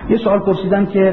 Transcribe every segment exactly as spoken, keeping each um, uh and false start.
یه سوال پرسیدن که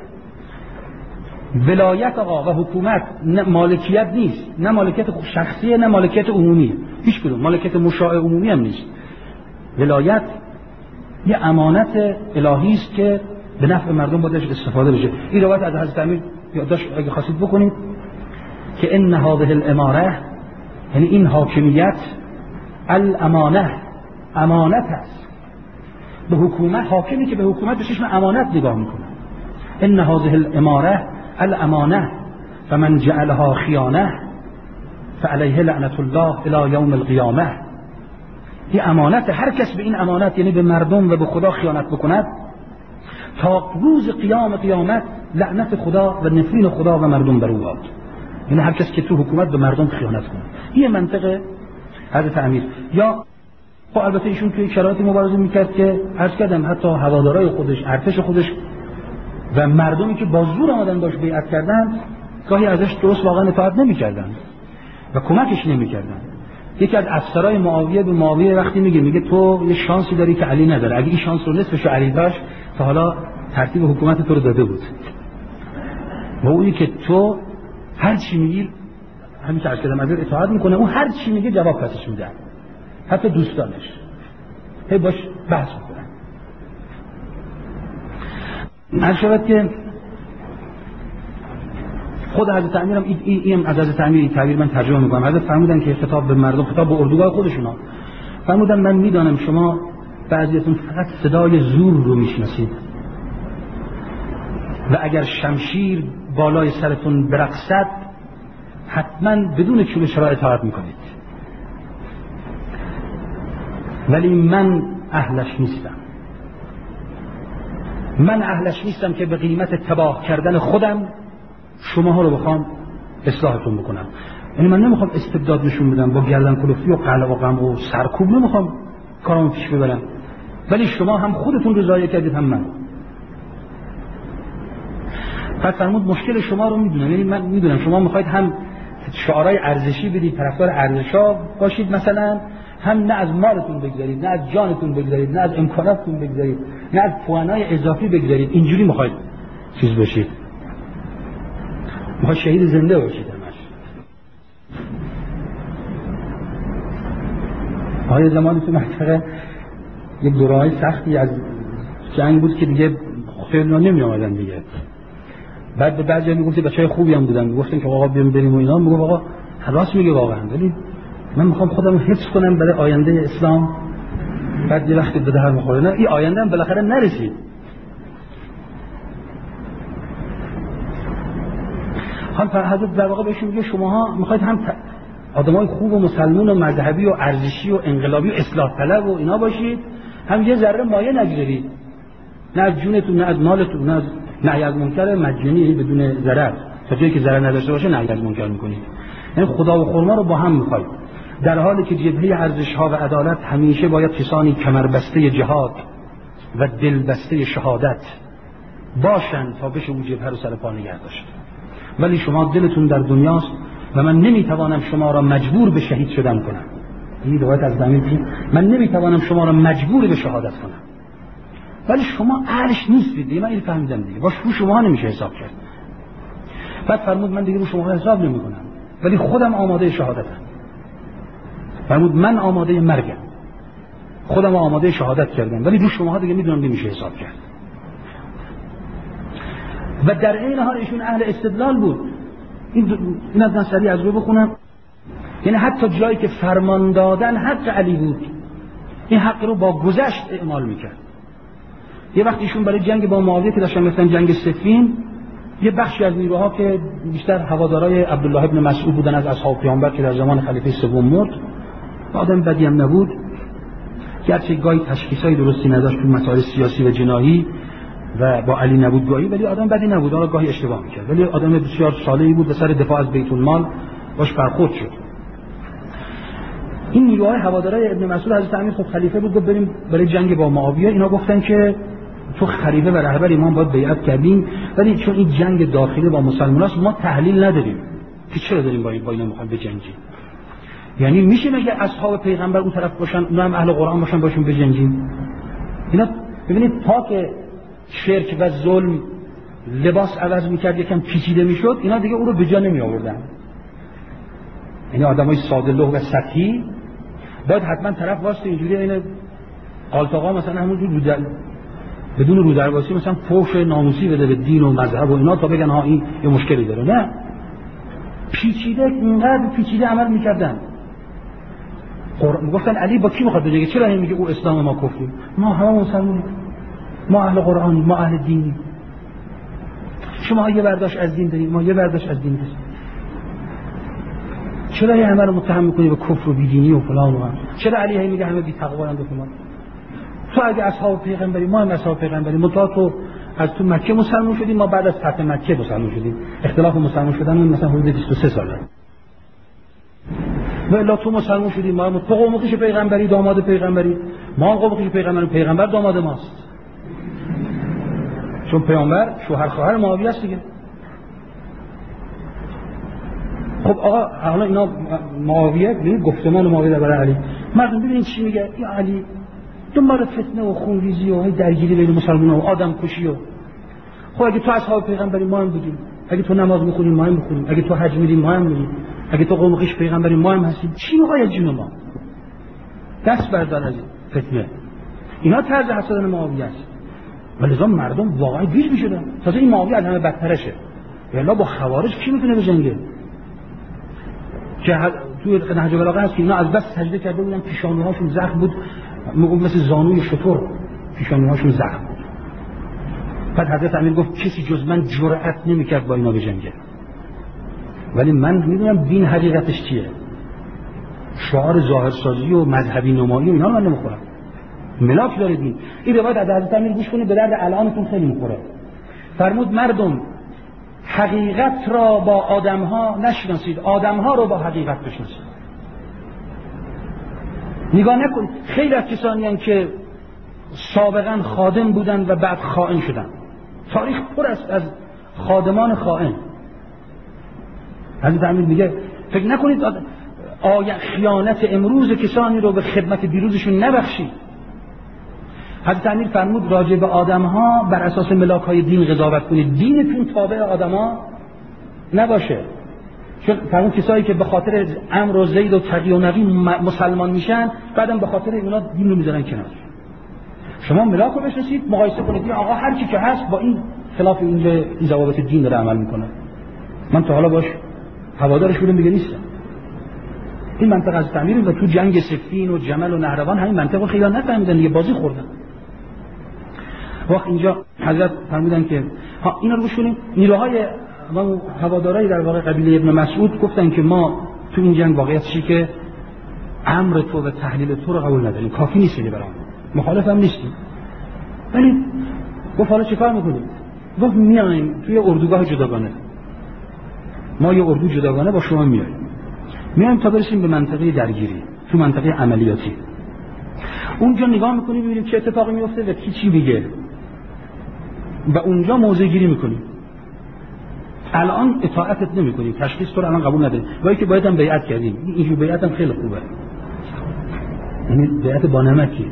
ولایت آقا و حکومت مالکیت نیست، نه مالکیت شخصیه نه مالکیت عمومی، هیچ کدوم مالکیت مشاع عمومی هم نیست. ولایت یه امانت الهی است که به نفع مردم باید استفاده بشه. این روایت از حضرت امیر یادداشت اگه خواستید بکنید که ان هذه الاماره، یعنی این حاکمیت، الامانه، امانت است به حکومت. حاکمی که به حکومت به چشم امانت نگاه میکنه. ان هذه الاماره الامانه فمن جعلها خیانه فعليه لعنت الله الی یوم القیامه. این امانت، هر کس به این امانت یعنی به مردم و به خدا خیانت بکند تا روز قیام قیامت لعنت خدا و نفرین خدا و مردم بر او باد. یعنی هر کس که تو حکومت به مردم خیانت کنه. این منطقه حضرت امیر. یا خب البته ایشون توی شرایطی مبارزه میکرد که عرض کردم حتی هوادارای خودش، ارتش خودش و مردمی که با زور آمدن باش بیعت کردن گاهی ازش درست واقعا اطاعت نمیکردن و کمکش نمیکردن. یکی از افسرای معاویه به معاویه وقتی میگه میگه تو یه شانسی داری که علی نداره، اگه این شانس رو نصفش علی داشت تا حالا ترتیب حکومت تو رو داده بود. و اونی که تو هر چی میگی همین که عرض کردم ازت اطاعت میکنه، اون هر چی میگه جواب پسش میده، حتی دوستانش هی باش بحث میکنن. عرض شود که خود حضرت امیر هم این از حضرت امیر این تعبیر من ترجمه میکنم. حضرت فرمودن که خطاب به مردم، خطاب به اردوگاه خودشونا، فرمودن من میدانم شما بعضیتون فقط صدای زور رو میشناسید و اگر شمشیر بالای سرتون برقصد حتما بدون چوب را اطاعت میکنید، ولی من اهلش نیستم. من اهلش نیستم که به قیمت تباه کردن خودم شماها رو بخوام اصلاحتون بکنم. یعنی من نمیخوام استبداد نشون بدم با گردن کلفتی و قلق و غم و سرکوب، نمیخوام کارامو پیش ببرم، ولی شما هم خودتون رو ضایع کردید هم من. پس فرمود مشکل شما رو میدونم، یعنی من میدونم شما میخواید هم شعارهای ارزشی بدید، طرفدار ارزشا باشید مثلا، هم نه از مالتون بگذارید، نه از جانتون بگذارید، نه از امکاناتتون بگذارید، نه از پوانای اضافی بگذارید. اینجوری میخواید چیز باشید، میخواید شهید زنده باشید. همش آیا زمانی تو منطقه یک دوره‌های سختی از جنگ بود که دیگه خیلی نمی آمدن دیگه. بعد به بعضی میگفتی بچهای خوبی هم بودن، میگفتن که آقا بیام بریم و اینا، میگم آقا راست میگه واقعا، ولی من میخوام خودم حفظ کنم برای آینده اسلام. بعد یه وقتی به در میخوره، نه این آینده هم بالاخره نرسید. هم حضرت در واقع بهشون میگه شماها میخواید هم آدمای خوب و مسلمون و مذهبی و ارزشی و انقلابی و اصلاح طلب و اینا باشید، هم یه ذره مایه نگذارید، نه از جونتون نه از مالتون، نه از نهی از منکر مجانی، یعنی بدون ضرر، تا جایی که ضرر نداشته باشه نهی از منکر میکنید. یعنی خدا و خرما رو با هم میخواید، در حالی که جبهه ارزش‌ها و عدالت همیشه باید کسانی کمربسته جهاد و دلبسته شهادت باشند تا بشه اون جبهه رو سر پا نگه داشت. ولی شما دلتون در دنیاست و من نمیتوانم شما را مجبور به شهید شدن کنم. این روایت از زمین، من نمیتوانم شما را مجبور به شهادت کنم، ولی شما اهلش نیستید. من این فهمیدم دیگه، باش رو شما نمیشه حساب کرد. بعد فرمود من دیگه رو شما حساب نمیکنم، ولی خودم آماده شهادتم. فرمود من آماده مرگم، خودم آماده شهادت کردم، ولی رو شما دیگه میدونم نمیشه حساب کرد. و در این حال ایشون اهل استدلال بود. این این از نصری از رو بخونم، یعنی حتی جایی که فرمان دادن حق علی بود، این حق رو با گذشت اعمال میکرد. یه وقت ایشون برای جنگ با معاویه که داشتن مثلا جنگ صفین، یه بخشی از نیروها که بیشتر هوادارای عبدالله ابن مسعود بودن از اصحاب پیامبر که در زمان خلیفه سوم مرد، آدم بدی هم نبود، گرچه گاهی تشخیصای درستی نداشت تو مسائل سیاسی و جناحی و با علی نبود گاهی، ولی آدم بدی نبود، آدم گاهی اشتباه میکرد، ولی آدم بسیار صالحی بود و سر دفاع از بیت المال باش برخورد شد. این نیروهای هوادارای ابن مسعود حضرت امیر خب خلیفه بود، گفت بریم برای جنگ با معاویه. اینا گفتن که تو خلیفه و رهبر ایمان باید بیعت کردیم، ولی چون این جنگ داخلی با مسلماناست ما تحلیل نداریم که چرا داریم با این با اینا میخوایم بجنگیم. یعنی میشه مگه اصحاب پیغمبر اون طرف باشن، اونا هم اهل قرآن باشن باشون بجنگیم؟ اینا ببینید تا که شرک و ظلم لباس عوض میکرد یکم پیچیده میشد، اینا دیگه او رو به جا نمی آوردن. یعنی آدمای ساده لوح و سطحی باید حتما طرف واسه اینجوری این قالتاقا مثلا همونجور رو در... بدون رودرواسی مثلا فحش ناموسی بده به دین و مذهب و اینا تا بگن ها این یه مشکلی داره. نه، پیچیده اینقدر پیچیده عمل میکردن. قرآن گفتن علی با کی میخواد بجنگه؟ چرا این میگه او اسلام ما کفریم؟ ما همه مسلمانیم، ما اهل قرآنیم، ما اهل دینیم. شما یه برداشت از دین دارید، ما یه برداشت از دین داریم. چرا این همه رو متهم میکنی به کفر و بیدینی و فلان و هم؟ چرا علی هی میگه همه بی تقوا اند و فلان؟ تو اگه اصحاب پیغمبری، ما هم اصحاب پیغمبری، متأ تو از تو مکه مسلمان شدیم، ما بعد از فتح مکه مسلمان شدیم. اختلاف مسلمان شدن اون مثلا حدود بیست و سه ساله. و الا تو مسلمان شدیم، ما هم تو قوم خویش پیغمبری، داماد پیغمبری، ما قوم خویش پیغمبری، پیغمبر داماد ماست. چون پیامبر شوهر خواهر معاویه است دیگه. خب آقا حالا اینا معاویه ببین گفتمان معاویه برای علی، مردم ببینید چی میگه، یا علی دنبال فتنه و خونریزی و درگیری بین مسلمان‌ها و آدم کشی و خب اگه تو اصحاب پیغمبری ما هم بودیم، اگه تو نماز میخونیم ما هم میخونیم، اگه تو حج میریم ما هم میریم، اگه تو قوم خویش پیغمبری ما هم هستیم، چی میخوای از جون ما؟ دست بردار از فتنه. اینا طرز حسادت معاویه است. ولذا مردم واقعا گیج میشدن. تازه این معاویه از همه بدترشه. والا با خوارج کی میتونه بجنگه؟ که توی نهج البلاغه هست که اینا از بس سجده کرده بودن پیشانی‌هاشون زخم بود، مثل زانوی شتر پیشانی‌هاشون زخم بود. بعد حضرت امیر گفت کسی جز من جرأت نمی‌کرد با اینا بجنگه. ولی من میدونم دین حقیقتش چیه. شعار ظاهرسازی و مذهبی نمایی و اینا رو من نمیخورم. ملاک داره دین. این روایت از حضرت امیر گوش کنید، به درد الانتون خیلی میخوره. فرمود مردم حقیقت را با آدم‌ها نشناسید، آدم‌ها رو با حقیقت بشناسید. نگاه نکنید خیلی از کسانی هستند که سابقا خادم بودن و بعد خائن شدن. تاریخ پر است از خادمان خائن. حضرت امیر میگه فکر نکنید آیا خیانت امروز کسانی رو به خدمت دیروزشون نبخشید. حضرت امیر فرمود راجع به آدم‌ها بر اساس ملاک‌های دین قضاوت کنید، دینتون تابع آدم‌ها نباشه. چون فرمود کسایی که به خاطر امر و زید و تقی و نقی مسلمان میشن، بعدم به خاطر اونا دین رو میذارن کنار. شما ملاک رو بشناسید، مقایسه کنید آقا هر کی که هست با این خلاف اینجا این ضوابط دین داره عمل میکنه. من تا حالا باش هوادارش بودم دیگه نیستم. این منطقه از تعمیر و تو جنگ سفین و جمل و نهروان همین منطقه خیلی نفهمیدن دیگه، بازی خوردن. وقت اینجا حضرت فرمودن که ها اینا رو بشونیم. نیروهای و هوادارای در واقع قبیله ابن مسعود گفتن که ما تو این جنگ واقعیت چی که امر تو و تحلیل تو رو قبول نداریم، کافی نیست برامون، مخالف هم نیستیم. ولی گفت حالا چیکار میکنیم؟ گفت میایم توی اردوگاه جداگانه، ما یه اردو جداگانه با شما میایم میایم تا برسیم به منطقه درگیری، تو منطقه عملیاتی. اونجا نگاه میکنیم ببینیم چه اتفاقی میفته و کی چی میگه و اونجا موضع گیری میکنیم. الان اطاعتت نمیکنیم، تشخیص تو رو الان قبول نداریم، ولی که باید هم بیعت کردیم. این بیعت هم خیلی خوبه، یعنی بیعت با نمکی.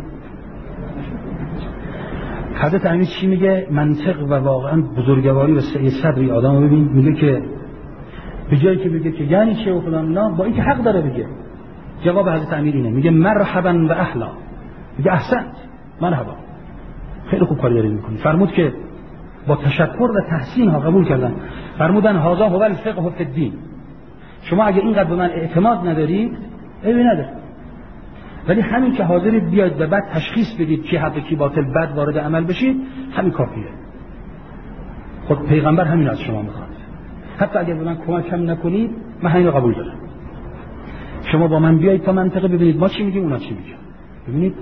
حضرت امیر چی میگه؟ منطق و واقعا بزرگواری و سعی صدری آدم رو ببین. میگه که به جایی که بگه که یعنی چه و فلان، نه، با اینکه حق داره بگه. جواب حضرت امیر اینه، میگه مرحبا و اهلا، میگه احسنت، مرحبا، خیلی خوب کاری دارید میکنید. فرمود که با تشکر و تحسین ها قبول کردن. فرمودن هذا هو الفقه فی الدین. شما اگه اینقدر به من اعتماد ندارید عیبی نداره، ولی همین که حاضرید بیاید و بعد تشخیص بدید کی حق کی باطل، بعد وارد عمل بشید، همین کافیه. خود پیغمبر همین از شما میخواد. حتی اگر به من کمک هم نکنید من همین رو قبول دارم. شما با من بیایید تا منطقه ببینید ما چی میگیم اونا چی میگن. ببینید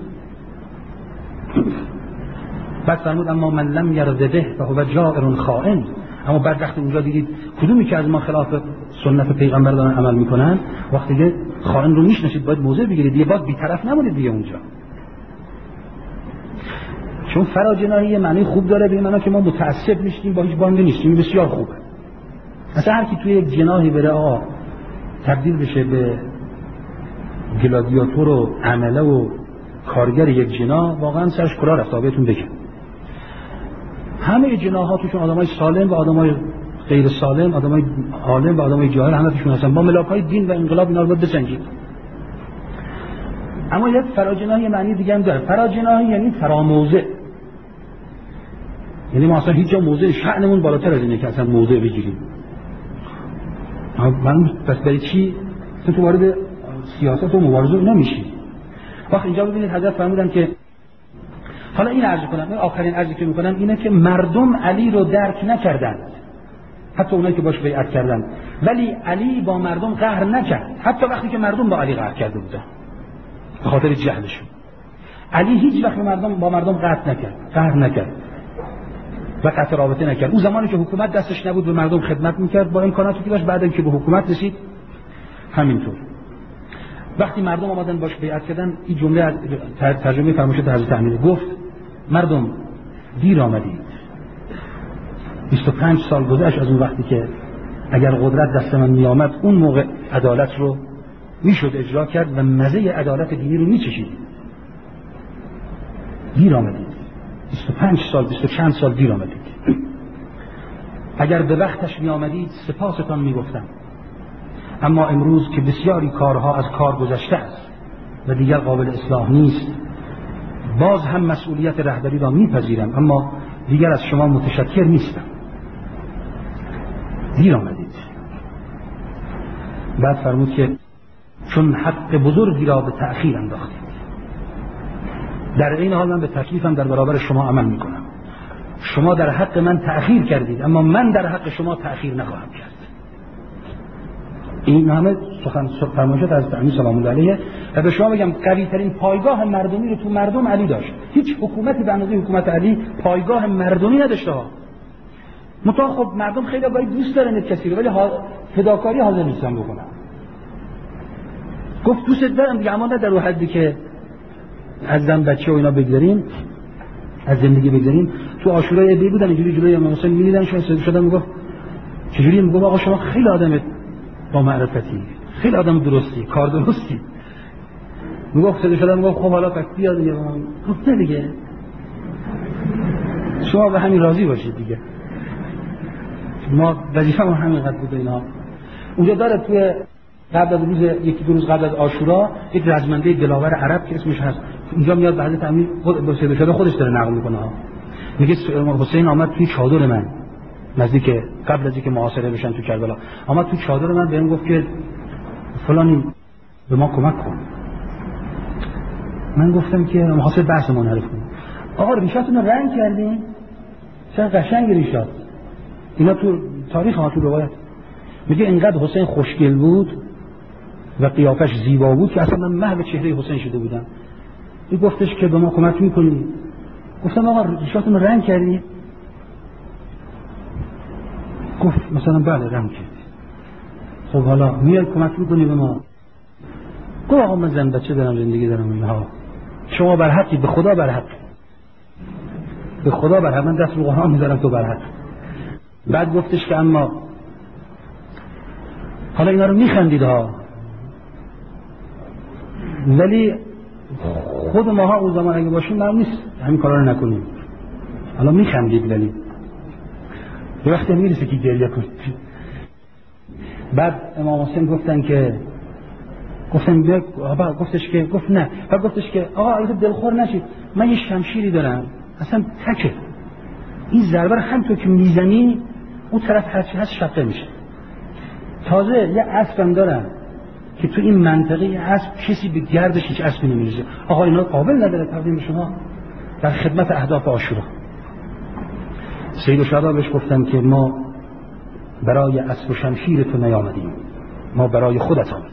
بعد فرمود اما من لم یرده فهو جائر خائن. اما بعد وقتی اونجا دیدید کدومی که از ما خلاف سنت پیغمبر دارن عمل میکنن، وقتی که خائن رو میشناسید باید موضع بگیرید دیگه، باید بی‌طرف نمونید دیگه اونجا. چون فراجناحی معنی خوب داره، به معنی که ما متعصب نیستیم، با هیچ باندی نیستیم، بسیار خوبه. مثلا هر کی توی یک جناحی بره آقا تبدیل بشه به گلادیاتور و عمله و کارگر یک جناح، واقعا سرش کلاه رفت. بهتون بگم همه جناح‌ها توشون آدمای سالم و آدمای غیر سالم، آدمای عالم و آدمای جاهل همه توشون هستن. با ملاک‌های دین و انقلاب اینا رو باید بسنجید. اما یک فراجناحی معنی دیگه هم داره. فراجناحی یعنی فراموضع، یعنی ما اصلا هیچ جا موضع شأنمون بالاتر از اینه که اصلا موضع بگیریم. من پس برای چی تو وارد سیاست و مبارزه نمیشی؟ وقت اینجا ببینید حضرت فرمودن که حالا این عرض کنم، این آخرین عرضی که میکنم اینه که مردم علی رو درک نکردند، حتی اونایی که باش بیعت کردند، ولی علی با مردم قهر نکرد، حتی وقتی که مردم با علی قهر کرده بودن به خاطر جهلشون. علی هیچ وقت مردم با مردم قهر نکرد، قهر نکرد و قطع رابطه نکرد. اون زمانی که حکومت دستش نبود به مردم خدمت میکرد با امکاناتی که داشت، بعد اینکه به حکومت رسید همینطور. وقتی مردم آمدن باش بیعت کردن، این جمله از ترجمه فرمایشات حضرت امیر گفت مردم دیر آمدید. بیست و پنج سال گذشت از اون وقتی که اگر قدرت دست من می آمد اون موقع عدالت رو میشد اجرا کرد و مزه عدالت دینی رو میچشید. دیر آمدید، بیست و پنج سال بیست و چند سال دیر آمدید. اگر به وقتش می آمدید سپاستان می گفتم. اما امروز که بسیاری کارها از کار گذشته است و دیگر قابل اصلاح نیست، باز هم مسئولیت رهبری را میپذیرم، اما دیگر از شما متشکر نیستم. دیر آمدید. بعد فرمود که چون حق بزرگی را به تأخیر انداختید، در این حال من به تکلیفم در برابر شما عمل میکنم. شما در حق من تأخیر کردید، اما من در حق شما تأخیر نخواهم کرد. این همه سخن فرمایشات از امیر سلام الله علیه. و به شما بگم قوی ترین پایگاه مردمی رو تو مردم علی داشت. هیچ حکومتی به اندازه حکومت علی پایگاه مردمی نداشته ها. مطمئن خب مردم خیلی باید دوست دارن کسی رو، ولی فداکاری حاضر نیستن بکنن. گفت دوست دارم دیگه، اما نه در اون حدی که از زن بچه و اینا بگذاریم، از زندگی بگذاریم. تو عاشورای عده‌ای بودن اینجوری جلوی امام حسین می‌دیدن، شون شدن میگفت چجوری؟ میگفت آقا شما خیلی آدمت با معرفتی، خیلی آدم درستی، کار درستی. میگفت صدا شدن میگفت خب حالا پس بیا دیگه. گفت نه دیگه، شما به همین راضی باشید دیگه، ما وظیفه‌مون همینقدر بود. اینا اونجا داره توی قبل از روز یکی دو روز قبل از عاشورا یک رزمنده دلاور عرب که اسمش هست، اینجا میاد به حضرت امیر خود با صدا شده خودش داره نقل میکنه ها. میگه حسین آمد توی چادر من، نزدیک قبل از اینکه محاصره بشن تو کربلا، آمد تو چادر من بهم گفت که فلانی به ما کمک کن. من گفتم که محاصره بحث منحرف کن. آقا ریشاتون رو رنگ کردین، چه قشنگ ریشات. اینا تو تاریخ ها، تو روایت میگه اینقدر حسین خوشگل بود و قیافش زیبا بود که اصلا من محو چهره حسین شده بودم. این گفتش که به ما کمک میکنی. گفتم آقا ریشاتون رو رنگ کردی؟ گفت مثلا بله رنگ کردی. خب حالا میای کمک میکنی به ما؟ گفت آقا من زن بچه دارم، زندگی دارم. اینها شما بر حقی، به خدا بر حق، به خدا بر حق، من دست رو قرآن میذارم تو بر حق. بعد گفتش که اما حالا اینا رو میخندید ها، ولی خود ماها اون زمان اگه باشیم معلوم نیست همین کارا رو نکنیم. حالا میخندید ولی یه وقتی میرسه که گریه کنید. بعد امام حسین گفتن که گفتن بیاد، گفتش که گفت نه. بعد گفتش که آقا اگه دلخور نشید، من یه شمشیری دارم اصلا تکه، این ضربه رو همونطور که میزنی اون طرف هرچی هست شقه میشه. تازه یه اسبم دارم که تو این منطقه یه اسب کسی به گردش هیچ اسبی نمیرسه. آقا اینا قابل نداره تقدیم به شما در خدمت اهداف عاشورا. سید الشهدا بهش گفتن که ما برای اسب و شمشیر تو نیامدیم، ما برای خودت آمدیم.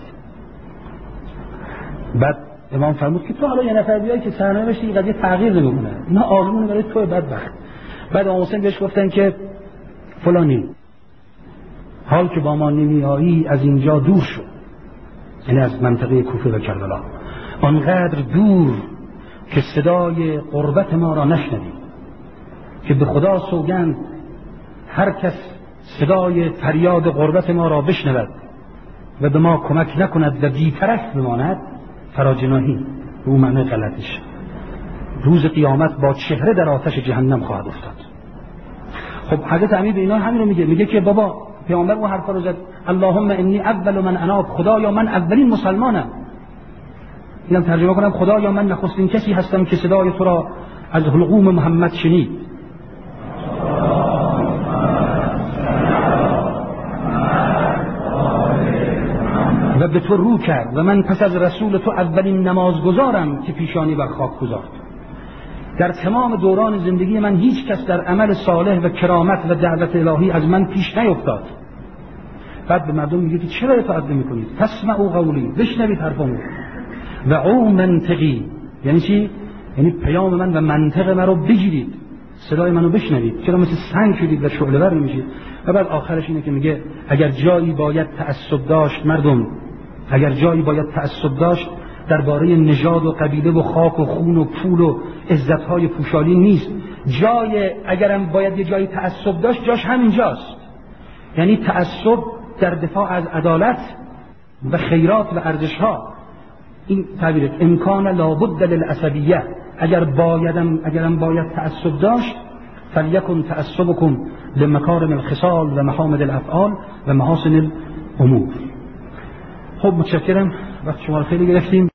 بعد امام فرمود که تو حالا یه نفر بیایی که سرنامه بشه این قضیه تغییر نمیکنه، اینا آزمون برای تو بدبخت. بعد امام حسین بهش گفتن که فلانی حال که با ما نمیایی از اینجا دور شو، یعنی از منطقه کوفه و کربلا، آنقدر دور که صدای قربت ما را نشنوی، که به خدا سوگند هر کس صدای فریاد قربت ما را بشنود و به ما کمک نکند و بی‌طرف بماند، فراجناحی به اون معنی غلطش، روز قیامت با چهره در آتش جهنم خواهد افتاد. خب حضرت امیر به اینا همین رو میگه، میگه که بابا پیامبر اون حرفا رو زد، اللهم انی اول من اناب، خدایا من اولین مسلمانم. اینم ترجمه کنم، خدایا من نخستین کسی هستم که صدای تو را از حلقوم محمد شنید. و به تو رو کرد و من پس از رسول تو اولین نمازگزارم که پیشانی بر خاک گذارد. در تمام دوران زندگی من هیچ کس در عمل صالح و کرامت و دعوت الهی از من پیش نیفتاد. بعد به مردم میگه که چرا اطاعت نمی‌کنید؟ تسمعوا قولی، بشنوید حرفمو. و او منطقی، یعنی چی؟ یعنی پیام من و منطق من رو بگیرید، صدای منو بشنوید، چرا مثل سنگ شدید و شعله ور نمیشید؟ و بعد آخرش اینه که میگه اگر جایی باید تعصب داشت مردم، اگر جایی باید تعصب داشت درباره نژاد و قبیله و خاک و خون و پول و عزت‌های پوشالی نیست. جای اگرم باید یه جایی تعصب داشت، جاش همینجاست. یعنی تعصب در دفاع از عدالت و خیرات و ارزش‌ها. این تعبیر امکان لابد للعصبیه، اگر بایدم اگرم باید تعصب داشت، فلیکن تعصبکم لمکارم الخصال و محامد الافعال و محاسن الامور. خب متشکرم، وقت شما رو خیلی گرفتیم.